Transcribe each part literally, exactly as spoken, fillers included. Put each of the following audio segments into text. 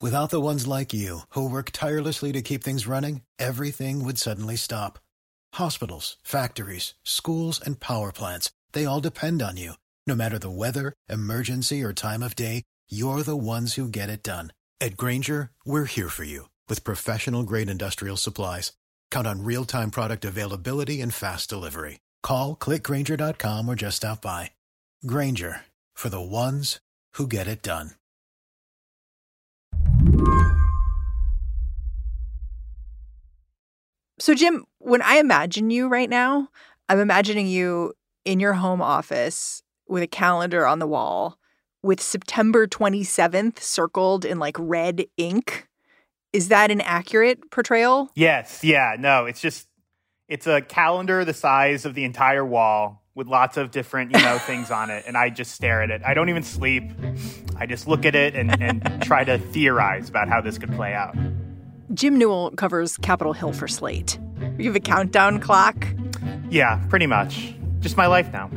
Without the ones like you, who work tirelessly to keep things running, everything would suddenly stop. Hospitals, factories, schools, and power plants, they all depend on you. No matter the weather, emergency, or time of day, you're the ones who get it done. At Grainger, we're here for you with professional-grade industrial supplies. Count on real-time product availability and fast delivery. Call, click Grainger dot com, or just stop by. Grainger, for the ones who get it done. So, Jim, when I imagine you right now, I'm imagining you in your home office with a calendar on the wall with September twenty-seventh circled in like red ink. Is that an accurate portrayal? Yes. Yeah. No, it's just, it's a calendar the size of the entire wall with lots of different, you know, things on it. And I just stare at it. I don't even sleep. I just look at it and, and try to theorize about how this could play out. Jim Newell covers Capitol Hill for Slate. You have a countdown clock? Yeah, pretty much. Just my life now.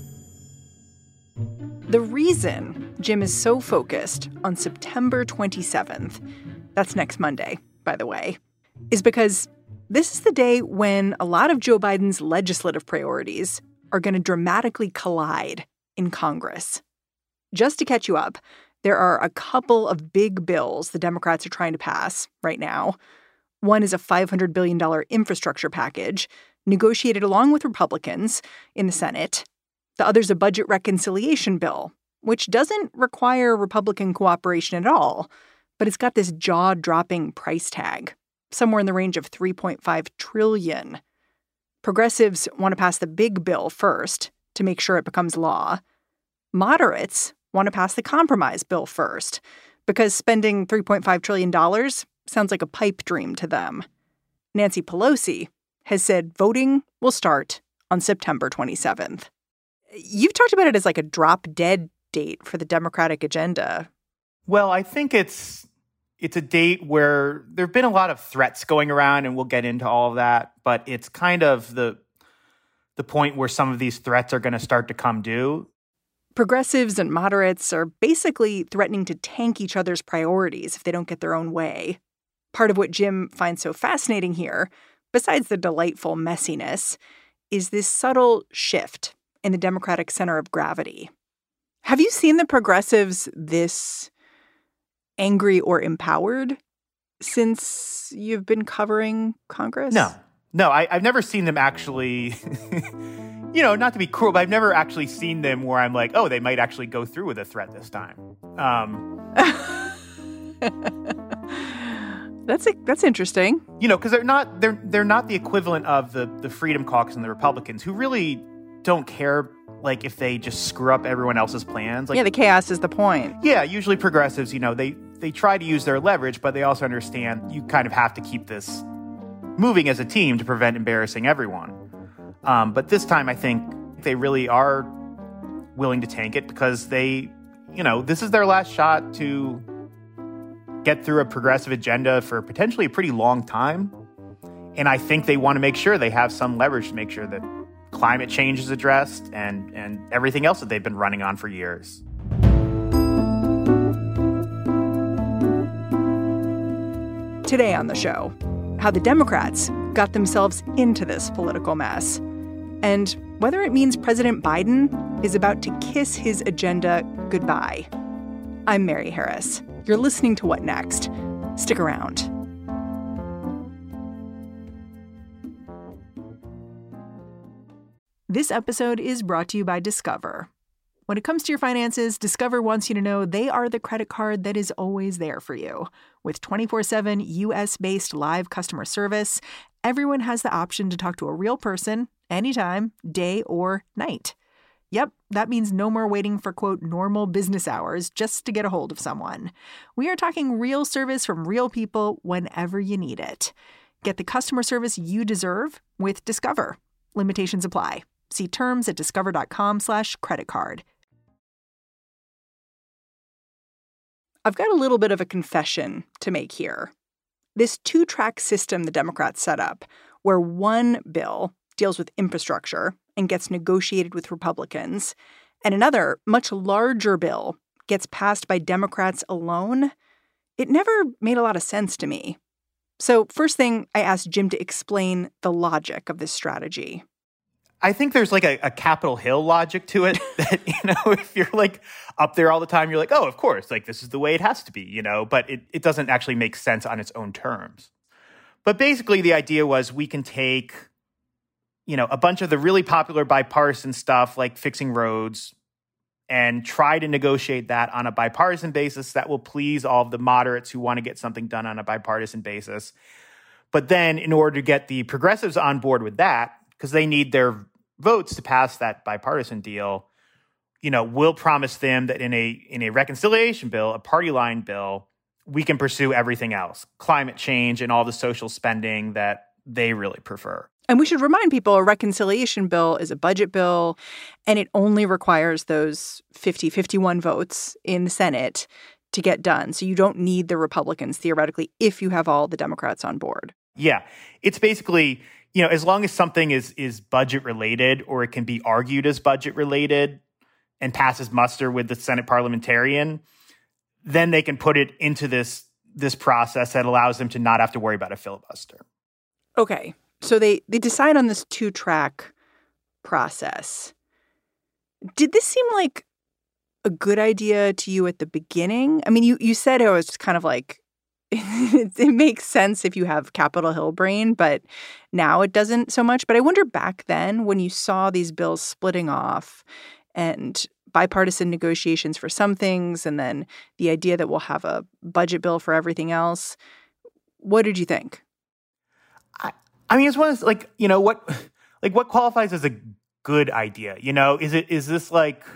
The reason Jim is so focused on September twenty-seventh, that's next Monday, by the way, is because this is the day when a lot of Joe Biden's legislative priorities are going to dramatically collide in Congress. Just to catch you up, there are a couple of big bills the Democrats are trying to pass right now. One is a five hundred billion dollars infrastructure package negotiated along with Republicans in the Senate. The other's a budget reconciliation bill, which doesn't require Republican cooperation at all, but it's got this jaw-dropping price tag, somewhere in the range of three point five trillion dollars. Progressives want to pass the big bill first to make sure it becomes law. Moderates want to pass the compromise bill first because spending three point five trillion dollars sounds like a pipe dream to them. Nancy Pelosi has said voting will start on September twenty-seventh. You've talked about it as like a drop-dead date for the Democratic agenda. Well, I think it's it's a date where there have been a lot of threats going around, and we'll get into all of that. But it's kind of the the point where some of these threats are going to start to come due. Progressives and moderates are basically threatening to tank each other's priorities if they don't get their own way. Part of what Jim finds so fascinating here, besides the delightful messiness, is this subtle shift in the Democratic center of gravity. Have you seen the progressives this angry or empowered since you've been covering Congress? No, no, I, I've never seen them actually, you know, not to be cruel, but I've never actually seen them where I'm like, oh, they might actually go through with a threat this time. Um, that's a, that's interesting. You know, because they're not they're they're not the equivalent of the the Freedom Caucus and the Republicans, who really don't care. Like, if they just screw up everyone else's plans. Like, yeah, the chaos is the point. Yeah, usually progressives, you know, they, they try to use their leverage, but they also understand you kind of have to keep this moving as a team to prevent embarrassing everyone. Um, but this time, I think they really are willing to tank it because they, you know, this is their last shot to get through a progressive agenda for potentially a pretty long time. And I think they want to make sure they have some leverage to make sure that climate change is addressed and, and everything else that they've been running on for years. Today on the show, how the Democrats got themselves into this political mess and whether it means President Biden is about to kiss his agenda goodbye. I'm Mary Harris. You're listening to What Next? Stick around. This episode is brought to you by Discover. When it comes to your finances, Discover wants you to know they are the credit card that is always there for you. With twenty-four seven U S-based live customer service, everyone has the option to talk to a real person anytime, day or night. Yep, that means no more waiting for, quote, normal business hours just to get a hold of someone. We are talking real service from real people whenever you need it. Get the customer service you deserve with Discover. Limitations apply. See terms at discover.com slash credit card. I've got a little bit of a confession to make here. This two-track system the Democrats set up, where one bill deals with infrastructure and gets negotiated with Republicans, and another, much larger bill gets passed by Democrats alone, it never made a lot of sense to me. So first thing, I asked Jim to explain the logic of this strategy. I think there's like a, a Capitol Hill logic to it that, you know, if you're like up there all the time, you're like, oh, of course, like this is the way it has to be, you know, but it, it doesn't actually make sense on its own terms. But basically the idea was we can take, you know, a bunch of the really popular bipartisan stuff like fixing roads and try to negotiate that on a bipartisan basis that will please all of the moderates who want to get something done on a bipartisan basis. But then in order to get the progressives on board with that, because they need their votes to pass that bipartisan deal, you know, we'll promise them that in a in a reconciliation bill, a party line bill, we can pursue everything else, climate change and all the social spending that they really prefer. And we should remind people a reconciliation bill is a budget bill, and it only requires those fifty, fifty-one votes in the Senate to get done. So you don't need the Republicans, theoretically, if you have all the Democrats on board. Yeah. It's basically, you know, as long as something is is budget related or it can be argued as budget related and passes muster with the Senate parliamentarian, then they can put it into this this process that allows them to not have to worry about a filibuster. Okay. So they, they decide on this two-track process. Did this seem like a good idea to you at the beginning? I mean, you, you said it was kind of like, it, it makes sense if you have Capitol Hill brain, but now it doesn't so much. But I wonder back then when you saw these bills splitting off and bipartisan negotiations for some things and then the idea that we'll have a budget bill for everything else, what did you think? I, I mean, it's one of those, like, you know, what, like what qualifies as a good idea? You know, is it, is this like,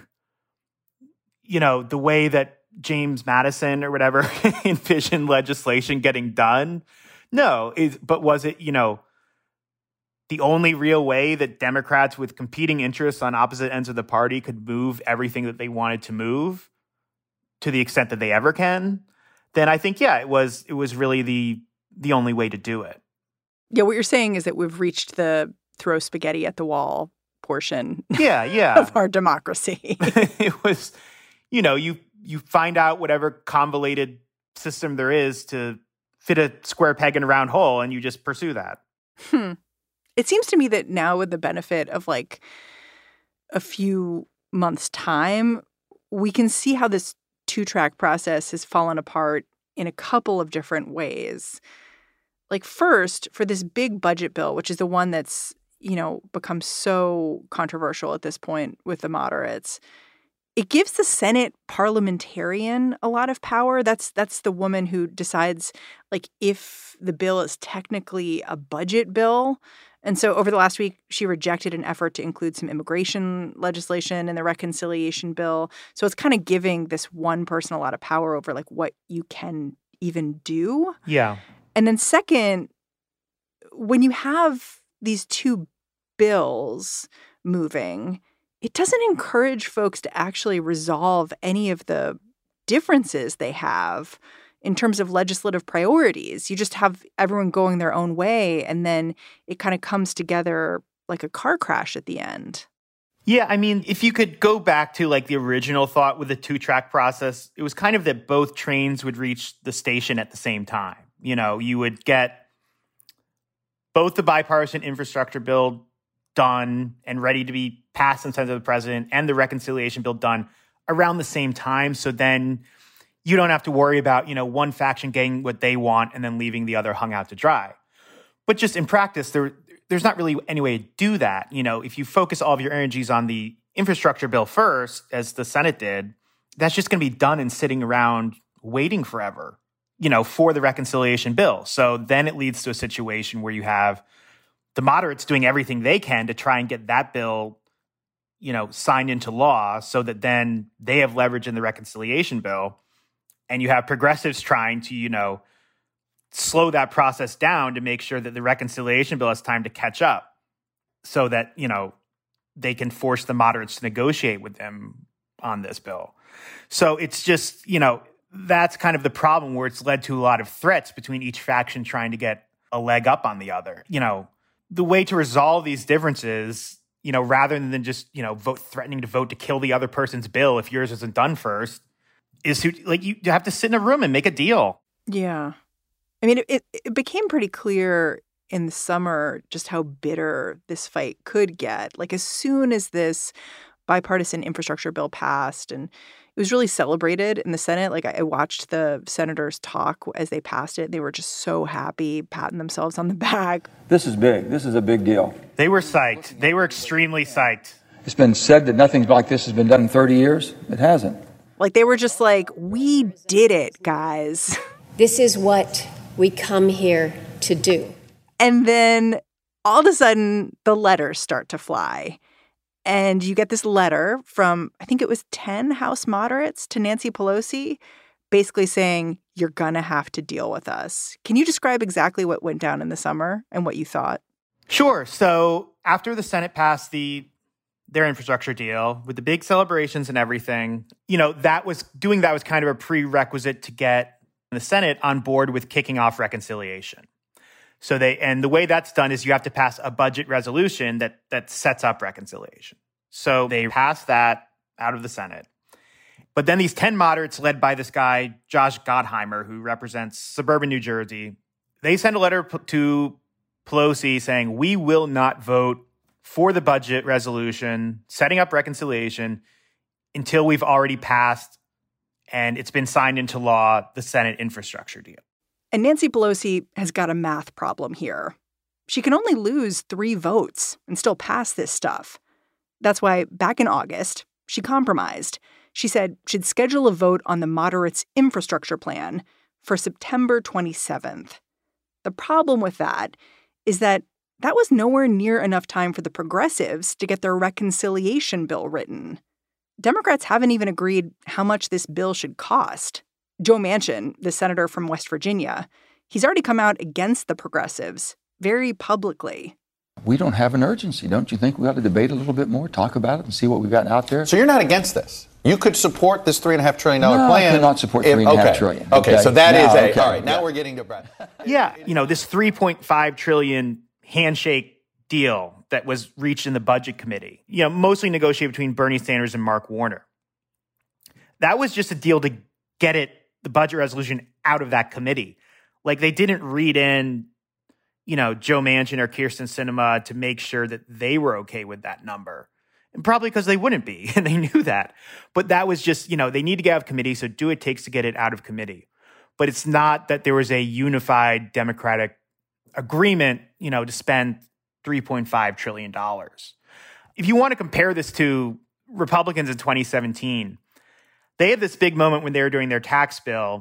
you know, the way that James Madison or whatever envisioned legislation getting done? No, is, but was it, you know, the only real way that Democrats with competing interests on opposite ends of the party could move everything that they wanted to move to the extent that they ever can? Then I think, yeah, it was, it was really the, the only way to do it. Yeah, what you're saying is that we've reached the throw spaghetti at the wall portion yeah, yeah. of our democracy. It was, you know, you you find out whatever convoluted system there is to fit a square peg in a round hole, and you just pursue that. Hmm. It seems to me that now with the benefit of like a few months' time, we can see how this two-track process has fallen apart in a couple of different ways. Like first, for this big budget bill, which is the one that's, you know, become so controversial at this point with the moderates, it gives the Senate parliamentarian a lot of power. That's that's the woman who decides, like, if the bill is technically a budget bill. And so over the last week, she rejected an effort to include some immigration legislation in the reconciliation bill. So it's kind of giving this one person a lot of power over, like, what you can even do. Yeah. And then second, when you have these two bills moving, it doesn't encourage folks to actually resolve any of the differences they have in terms of legislative priorities. You just have everyone going their own way, and then it kind of comes together like a car crash at the end. Yeah, I mean, if you could go back to like the original thought with the two-track process, it was kind of that both trains would reach the station at the same time. You know, you would get both the bipartisan infrastructure bill done and ready to be passed and sent to the president and the reconciliation bill done around the same time. So then you don't have to worry about, you know, one faction getting what they want and then leaving the other hung out to dry. But just in practice, there there's not really any way to do that. You know, if you focus all of your energies on the infrastructure bill first, as the Senate did, that's just going to be done and sitting around waiting forever, you know, for the reconciliation bill. So then it leads to a situation where you have the moderates doing everything they can to try and get that bill, you know, signed into law so that then they have leverage in the reconciliation bill. And you have progressives trying to, you know, slow that process down to make sure that the reconciliation bill has time to catch up so that, you know, they can force the moderates to negotiate with them on this bill. So it's just, you know, that's kind of the problem where it's led to a lot of threats between each faction trying to get a leg up on the other. You know, the way to resolve these differences, you know, rather than just, you know, vote threatening to vote to kill the other person's bill if yours isn't done first, is to, like, you have to sit in a room and make a deal. Yeah. I mean, it, it became pretty clear in the summer just how bitter this fight could get. Like, as soon as this bipartisan infrastructure bill passed, and it was really celebrated in the Senate. Like, I watched the senators talk as they passed it. They were just so happy, patting themselves on the back. This is big. This is a big deal. They were psyched. They were extremely psyched. It's been said that nothing like this has been done in thirty years. It hasn't. Like, they were just like, we did it, guys. This is what we come here to do. And then all of a sudden, the letters start to fly. And you get this letter from, I think it was ten House moderates to Nancy Pelosi, basically saying, you're going to have to deal with us. Can you describe exactly what went down in the summer and what you thought? Sure. So after the Senate passed the their infrastructure deal with the big celebrations and everything, you know, that was doing that was kind of a prerequisite to get the Senate on board with kicking off reconciliation. So they, and the way that's done is you have to pass a budget resolution that that sets up reconciliation. So they passed that out of the Senate. But then these ten moderates led by this guy, Josh Gottheimer, who represents suburban New Jersey, they sent a letter to Pelosi saying, we will not vote for the budget resolution, setting up reconciliation, until we've already passed and it's been signed into law, the Senate infrastructure deal. And Nancy Pelosi has got a math problem here. She can only lose three votes and still pass this stuff. That's why back in August, she compromised. She said she'd schedule a vote on the moderates' infrastructure plan for September twenty-seventh. The problem with that is that that was nowhere near enough time for the progressives to get their reconciliation bill written. Democrats haven't even agreed how much this bill should cost. Joe Manchin, the senator from West Virginia, he's already come out against the progressives very publicly. We don't have an urgency. Don't you think we ought to debate a little bit more, talk about it, and see what we've got out there? So you're not against this? You could support this three and a half trillion dollar no, plan. I cannot support three and a half okay. trillion. Okay. okay, so that now, is a okay. all right. Now yeah. we're getting to Brad. Yeah, you know, this three point five trillion handshake deal that was reached in the budget committee, you know, mostly negotiated between Bernie Sanders and Mark Warner. That was just a deal to get it, the budget resolution, out of that committee. Like, they didn't read in, you know, Joe Manchin or Kyrsten Sinema to make sure that they were okay with that number. And probably because they wouldn't be, and they knew that. But that was just, you know, they need to get out of committee, so do what it takes to get it out of committee. But it's not that there was a unified Democratic agreement, you know, to spend three point five trillion dollars. If you want to compare this to Republicans in twenty seventeen, they had this big moment when they were doing their tax bill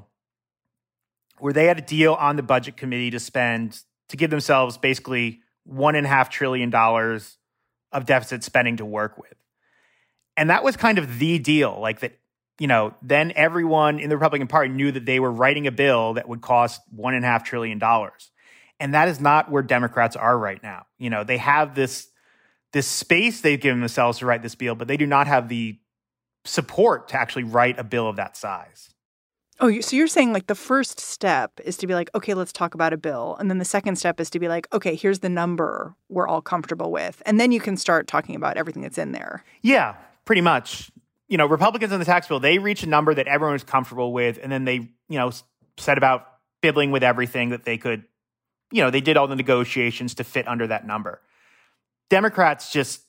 where they had a deal on the budget committee to spend, to give themselves basically one and a half trillion dollars of deficit spending to work with. And that was kind of the deal. Like that, you know, then everyone in the Republican Party knew that they were writing a bill that would cost one and a half trillion dollars. And that is not where Democrats are right now. You know, they have this, this space they've given themselves to write this bill, but they do not have the support to actually write a bill of that size. Oh, so you're saying like the first step is to be like, okay, let's talk about a bill. And then the second step is to be like, okay, here's the number we're all comfortable with. And then you can start talking about everything that's in there. Yeah, pretty much. You know, Republicans on the tax bill, they reach a number that everyone is comfortable with. And then they, you know, said about fiddling with everything that they could, you know, they did all the negotiations to fit under that number. Democrats just,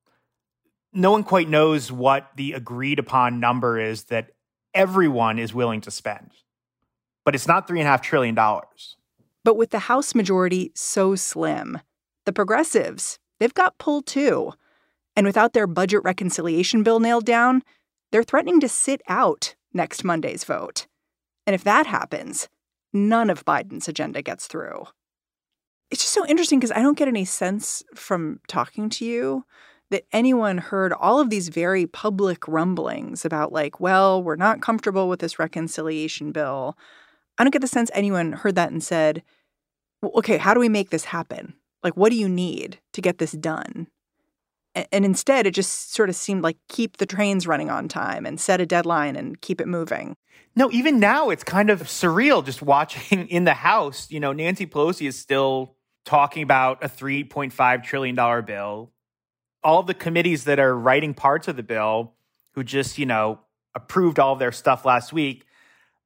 no one quite knows what the agreed upon number is that everyone is willing to spend. But it's not three and a half trillion dollars. But with the House majority so slim, the progressives, they've got pull too. And without their budget reconciliation bill nailed down, they're threatening to sit out next Monday's vote. And if that happens, none of Biden's agenda gets through. It's just so interesting because I don't get any sense from talking to you that anyone heard all of these very public rumblings about like, well, we're not comfortable with this reconciliation bill. I don't get the sense anyone heard that and said, well, okay, how do we make this happen? Like, what do you need to get this done? And, and instead, it just sort of seemed like keep the trains running on time and set a deadline and keep it moving. No, even now it's kind of surreal just watching in the House. You know, Nancy Pelosi is still talking about a three point five trillion dollars bill. All of the committees that are writing parts of the bill who just, you know, approved all of their stuff last week,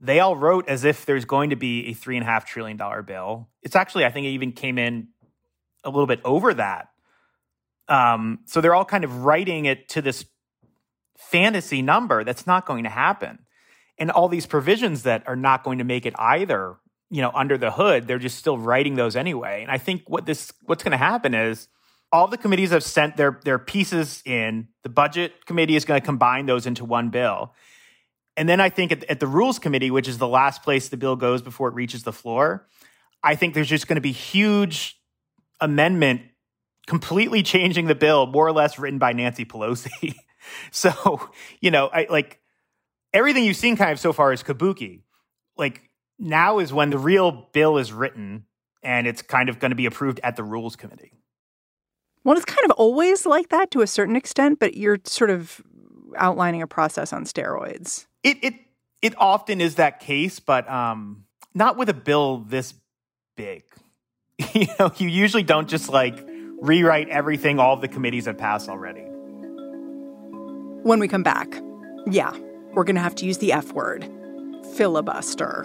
they all wrote as if there's going to be a three and a half trillion dollar bill. It's actually, I think it even came in a little bit over that. Um, so they're all kind of writing it to this fantasy number that's not going to happen. And all these provisions that are not going to make it either, you know, under the hood, they're just still writing those anyway. And I think what this, what's going to happen is all the committees have sent their, their pieces in. The budget committee is going to combine those into one bill. And then I think at, at the Rules Committee, which is the last place the bill goes before it reaches the floor, I think there's just going to be huge amendment completely changing the bill, more or less written by Nancy Pelosi. So, you know, I like everything you've seen kind of so far is kabuki. Like now is when the real bill is written and it's kind of going to be approved at the Rules Committee. Well, it's kind of always like that to a certain extent, but you're sort of outlining a process on steroids. It it it often is that case, but um, not with a bill this big. You know, you usually don't just like rewrite everything all of the committees have passed already. When we come back, yeah, we're going to have to use the F word, filibuster.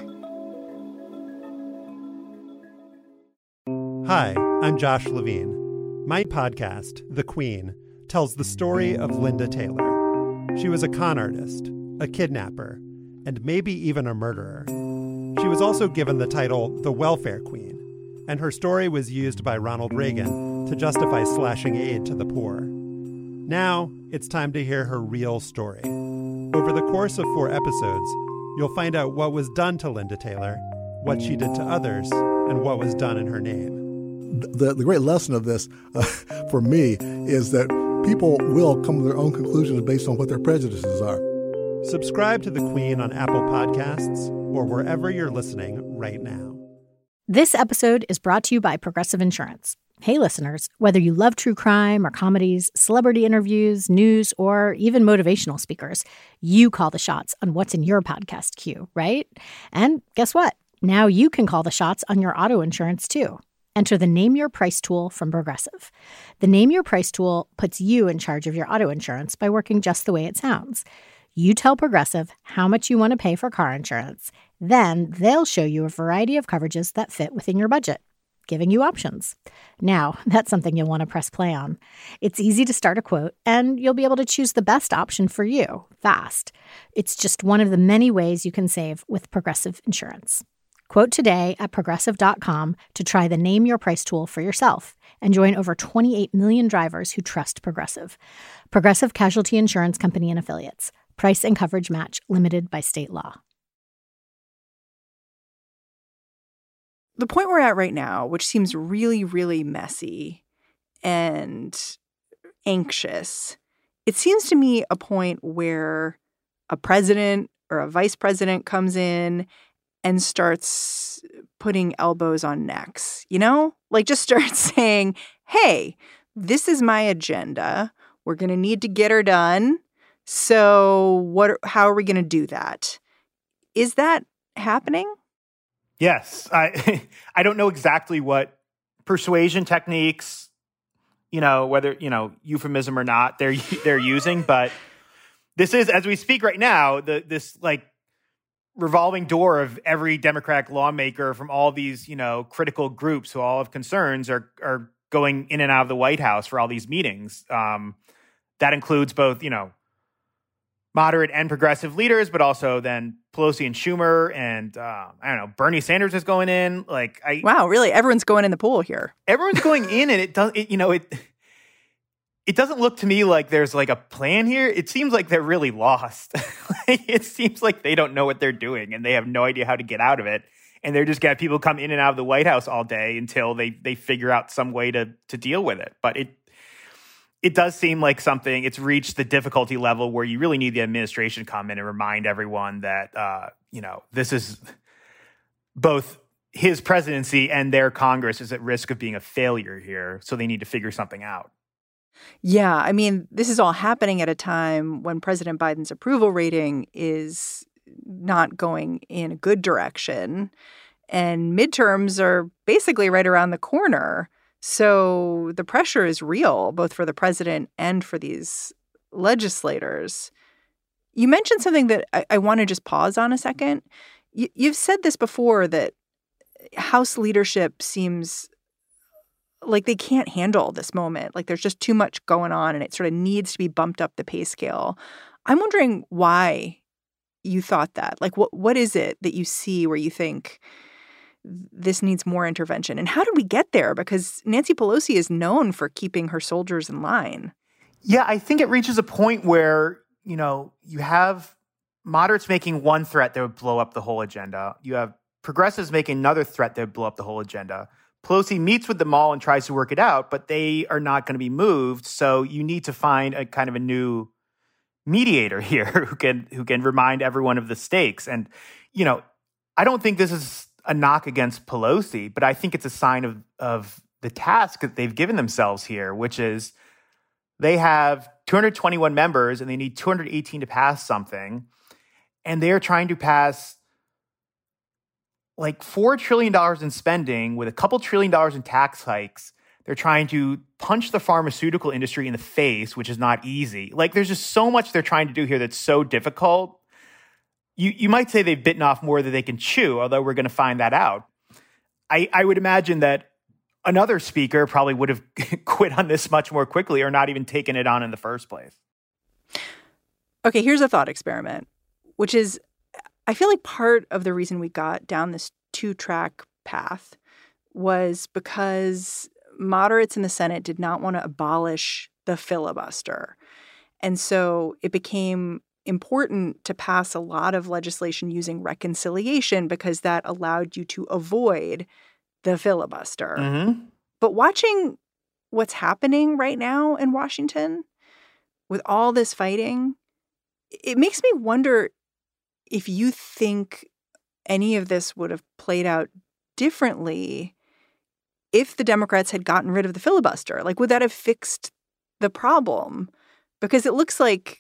Hi, I'm Josh Levine. My podcast, The Queen, tells the story of Linda Taylor. She was a con artist, a kidnapper, and maybe even a murderer. She was also given the title the Welfare Queen, and her story was used by Ronald Reagan to justify slashing aid to the poor. Now, it's time to hear her real story. Over the course of four episodes, you'll find out what was done to Linda Taylor, what she did to others, and what was done in her name. The, the great lesson of this, uh, for me, is that people will come to their own conclusions based on what their prejudices are. Subscribe to The Queen on Apple Podcasts or wherever you're listening right now. This episode is brought to you by Progressive Insurance. Hey, listeners, whether you love true crime or comedies, celebrity interviews, news, or even motivational speakers, you call the shots on what's in your podcast queue, right? And guess what? Now you can call the shots on your auto insurance, too. Enter the Name Your Price tool from Progressive. The Name Your Price tool puts you in charge of your auto insurance by working just the way it sounds. You tell Progressive how much you want to pay for car insurance. Then they'll show you a variety of coverages that fit within your budget, giving you options. Now, that's something you'll want to press play on. It's easy to start a quote, and you'll be able to choose the best option for you fast. It's just one of the many ways you can save with Progressive Insurance. Quote today at Progressive dot com to try the Name Your Price tool for yourself and join over twenty-eight million drivers who trust Progressive. Progressive Casualty Insurance Company and Affiliates. Price and coverage match limited by state law. The point we're at right now, which seems really, really messy and anxious, it seems to me a point where a president or a vice president comes in and starts putting elbows on necks, you know? Like just starts saying, hey, this is my agenda. We're going to need to get her done. So what? How are we going to do that? Is that happening? Yes. I I don't know exactly what persuasion techniques, you know, whether, you know, euphemism or not, they're they're using, but this is, as we speak right now, the this like revolving door of every Democratic lawmaker from all these, you know, critical groups who all have concerns are are going in and out of the White House for all these meetings. Um, that includes both, you know, moderate and progressive leaders, but also then Pelosi and Schumer and, uh, I don't know, Bernie Sanders is going in. Like, I Wow, really? Everyone's going in the pool here. Everyone's going in, and it does, it, you know, it it doesn't look to me like there's like a plan here. It seems like they're really lost. It seems like they don't know what they're doing, and they have no idea how to get out of it. And they're just got people come in and out of the White House all day until they they figure out some way to to deal with it. But it It does seem like something, it's reached the difficulty level where you really need the administration to come in and remind everyone that, uh, you know, this is both his presidency and their Congress is at risk of being a failure here. So they need to figure something out. Yeah, I mean, this is all happening at a time when President Biden's approval rating is not going in a good direction. And midterms are basically right around the corner. So the pressure is real, both for the president and for these legislators. You mentioned something that I, I want to just pause on a second. You, you've said this before, that House leadership seems like they can't handle this moment. Like there's just too much going on and it sort of needs to be bumped up the pay scale. I'm wondering why you thought that. Like what what is it that you see where you think this needs more intervention? And how did we get there? Because Nancy Pelosi is known for keeping her soldiers in line. Yeah, I think it reaches a point where, you know, you have moderates making one threat that would blow up the whole agenda. You have progressives making another threat that would blow up the whole agenda. Pelosi meets with them all and tries to work it out, but they are not going to be moved. So you need to find a kind of a new mediator here who can who can remind everyone of the stakes. And, you know, I don't think this is a knock against Pelosi, but I think it's a sign of of the task that they've given themselves here, which is they have two hundred twenty-one members and they need two hundred eighteen to pass something. And they're trying to pass like four trillion dollars in spending with a couple trillion dollars in tax hikes. They're trying to punch the pharmaceutical industry in the face, which is not easy. Like, there's just so much they're trying to do here that's so difficult. You you might say they've bitten off more than they can chew, although we're going to find that out. I, I would imagine that another speaker probably would have quit on this much more quickly or not even taken it on in the first place. Okay, here's a thought experiment, which is I feel like part of the reason we got down this two-track path was because moderates in the Senate did not want to abolish the filibuster. And so it became important to pass a lot of legislation using reconciliation because that allowed you to avoid the filibuster. Mm-hmm. But watching what's happening right now in Washington with all this fighting, it makes me wonder if you think any of this would have played out differently if the Democrats had gotten rid of the filibuster. Like, would that have fixed the problem? Because it looks like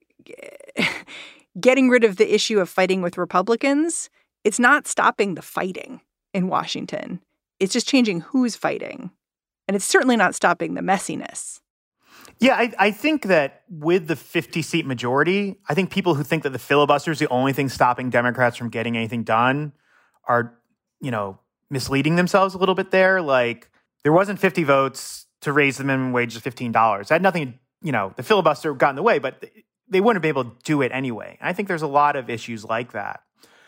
getting rid of the issue of fighting with Republicans, it's not stopping the fighting in Washington. It's just changing who's fighting. And it's certainly not stopping the messiness. Yeah, I, I think that with the fifty-seat majority, I think people who think that the filibuster is the only thing stopping Democrats from getting anything done are, you know, misleading themselves a little bit there. Like, there wasn't fifty votes to raise the minimum wage to fifteen dollars. That had nothing, you know, the filibuster got in the way, but they wouldn't have been able to do it anyway. And I think there's a lot of issues like that.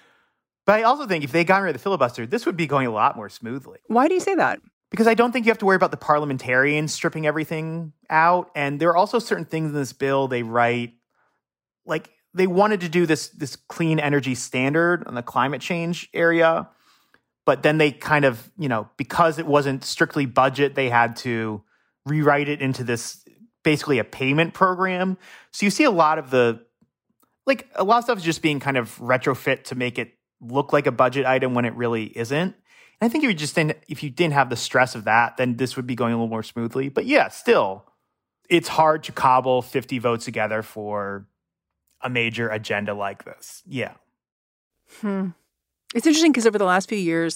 But I also think if they got rid of the filibuster, this would be going a lot more smoothly. Why do you say that? Because I don't think you have to worry about the parliamentarians stripping everything out. And there are also certain things in this bill they write, like they wanted to do this, this clean energy standard on the climate change area. But then they kind of, you know, because it wasn't strictly budget, they had to rewrite it into this basically a payment program. So you see a lot of the, like a lot of stuff is just being kind of retrofit to make it look like a budget item when it really isn't. And I think if you just didn't, if you didn't have the stress of that, then this would be going a little more smoothly. But yeah, still, it's hard to cobble fifty votes together for a major agenda like this. Yeah. Hmm. It's interesting because over the last few years,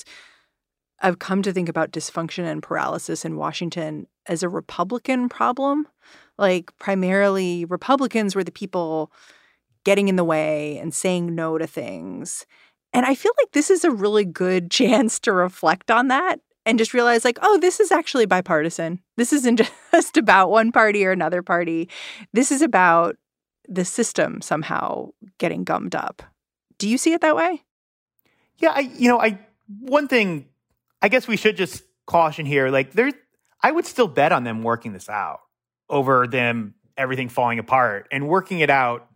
I've come to think about dysfunction and paralysis in Washington as a Republican problem. Like, primarily Republicans were the people getting in the way and saying no to things. And I feel like this is a really good chance to reflect on that and just realize, like, oh, this is actually bipartisan. This isn't just about one party or another party. This is about the system somehow getting gummed up. Do you see it that way? Yeah, I, you know, I one thing, I guess we should just caution here, like there, I would still bet on them working this out over them, everything falling apart, and working it out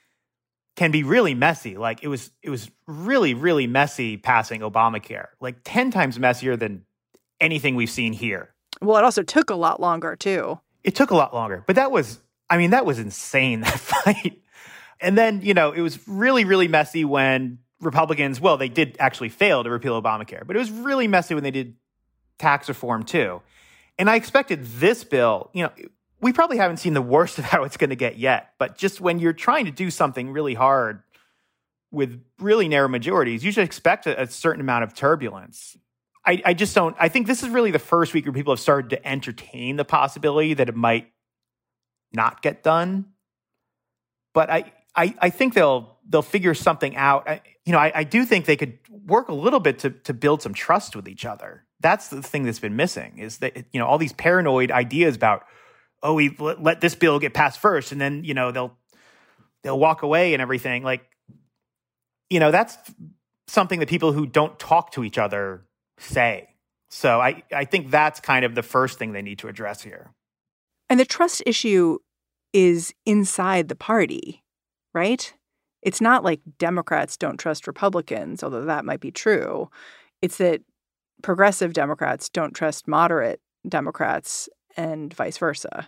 can be really messy. Like it was, it was really, really messy passing Obamacare, like ten times messier than anything we've seen here. Well, it also took a lot longer too. It took a lot longer, but that was, I mean, that was insane, that fight. And then, you know, it was really, really messy when Republicans, well, they did actually fail to repeal Obamacare, but it was really messy when they did tax reform too. And I expected this bill, you know, we probably haven't seen the worst of how it's going to get yet, but just when you're trying to do something really hard with really narrow majorities, you should expect a, a certain amount of turbulence. I, I just don't, I think this is really the first week where people have started to entertain the possibility that it might not get done. But I, I, I think they'll they'll figure something out. I, you know, I, I do think they could work a little bit to to build some trust with each other. That's the thing that's been missing, is that, you know, all these paranoid ideas about, oh, we let, let this bill get passed first, and then, you know, they'll they'll walk away and everything. Like, you know, that's something that people who don't talk to each other say. So I, I think that's kind of the first thing they need to address here. And the trust issue is inside the party, right? It's not like Democrats don't trust Republicans, although that might be true. It's that progressive Democrats don't trust moderate Democrats and vice versa.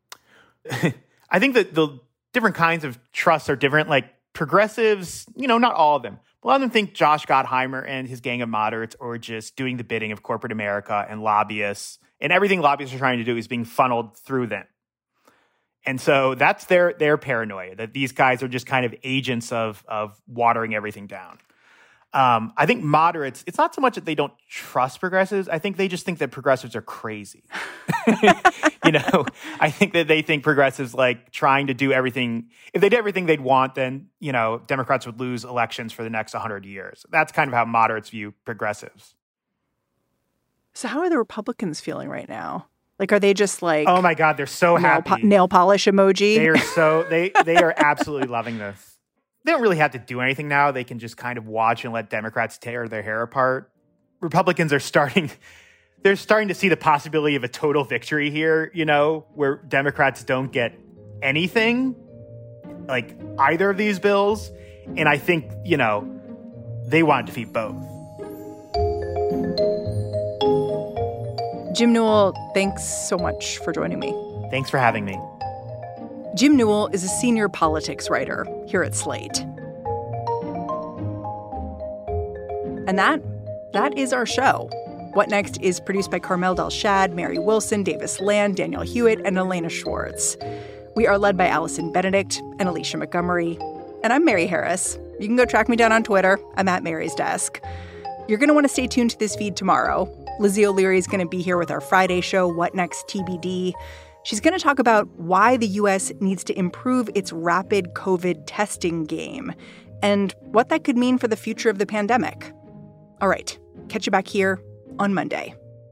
I think that the different kinds of trusts are different. Like progressives, you know, not all of them. A lot of them think Josh Gottheimer and his gang of moderates are just doing the bidding of corporate America and lobbyists, and everything lobbyists are trying to do is being funneled through them. And so that's their their paranoia, that these guys are just kind of agents of of watering everything down. Um, I think moderates, it's not so much that they don't trust progressives. I think they just think that progressives are crazy. You know, I think that they think progressives like trying to do everything. If they did everything they'd want, then, you know, Democrats would lose elections for the next one hundred years. That's kind of how moderates view progressives. So how are the Republicans feeling right now? Like, are they just like, oh my God, they're so nail happy. Po- nail polish emoji. They are so, they, they are absolutely loving this. They don't really have to do anything now. They can just kind of watch and let Democrats tear their hair apart. Republicans are starting, they're starting to see the possibility of a total victory here, you know, where Democrats don't get anything, like either of these bills. And I think, you know, they want to defeat both. Jim Newell, thanks so much for joining me. Thanks for having me. Jim Newell is a senior politics writer here at Slate. And that, that is our show. What Next is produced by Carmel Delshad, Mary Wilson, Davis Land, Daniel Hewitt, and Elena Schwartz. We are led by Allison Benedict and Alicia Montgomery. And I'm Mary Harris. You can go track me down on Twitter. I'm at Mary's Desk. You're going to want to stay tuned to this feed tomorrow. Lizzie O'Leary is going to be here with our Friday show, What Next T B D. She's going to talk about why the U S needs to improve its rapid COVID testing game and what that could mean for the future of the pandemic. All right, catch you back here on Monday.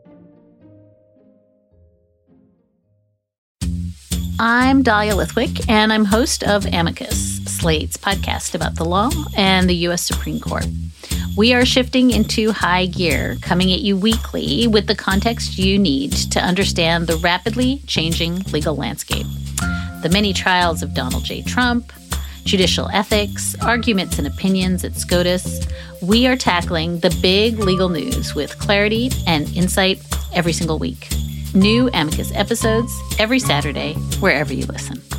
I'm Dahlia Lithwick, and I'm host of Amicus, Slate's podcast about the law and the U S Supreme Court. We are shifting into high gear, coming at you weekly with the context you need to understand the rapidly changing legal landscape. The many trials of Donald J. Trump, judicial ethics, arguments and opinions at SCOTUS. We are tackling the big legal news with clarity and insight every single week. New Amicus episodes every Saturday, wherever you listen.